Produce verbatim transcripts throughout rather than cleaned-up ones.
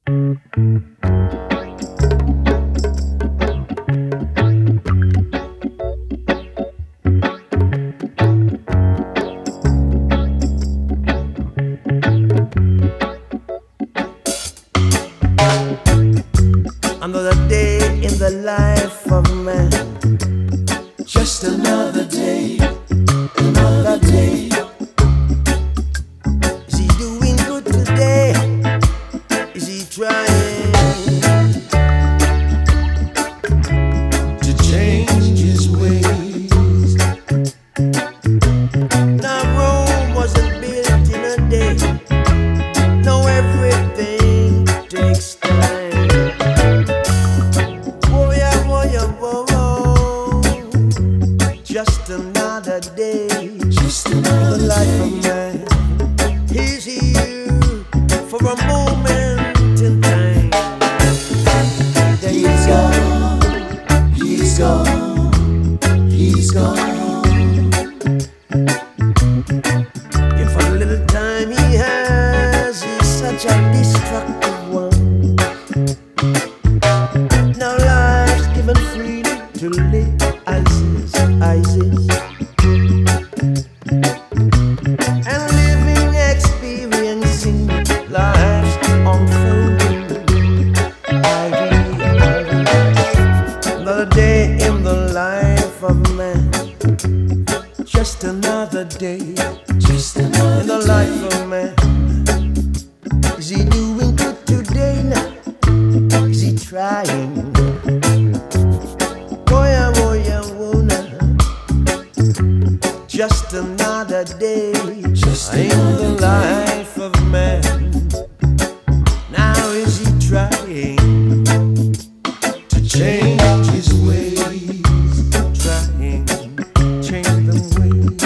Another day in the life of man. Just another day, another day. Is he doing good today? Is he trying to change his ways? Now Rome wasn't built in a day. No, everything takes time. Just another day, just another life of man. He's here for a moment in time. Then he's gone, he's gone, he's gone. If a little time he has, he's such a destructive one. Now life's given freely to live. Isis, Isis, and living, experiencing life's unfolding. Another day in the life of man. Just another day, just another in the day. Life of man. Is he doing good today now? Is he trying? Just another day, just in the life of man. Now is he trying to change his ways? Trying to change them ways.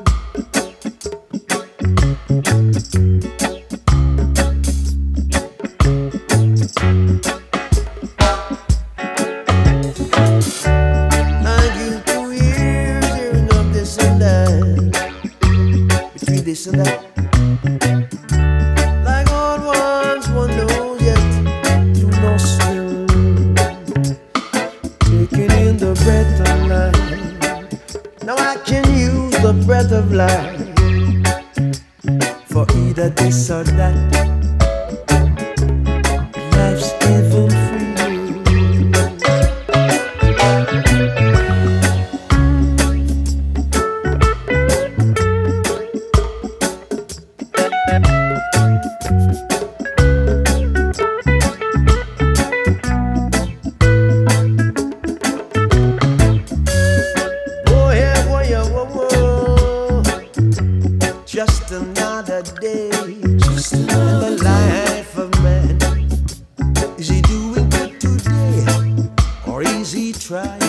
This and that, like old ones, one knows yet to no still, taking in the breath of life. Now I can use the breath of life for either this or that. Life's given free. Just another day, just another in the life of man. Is he doing good today, or is he trying?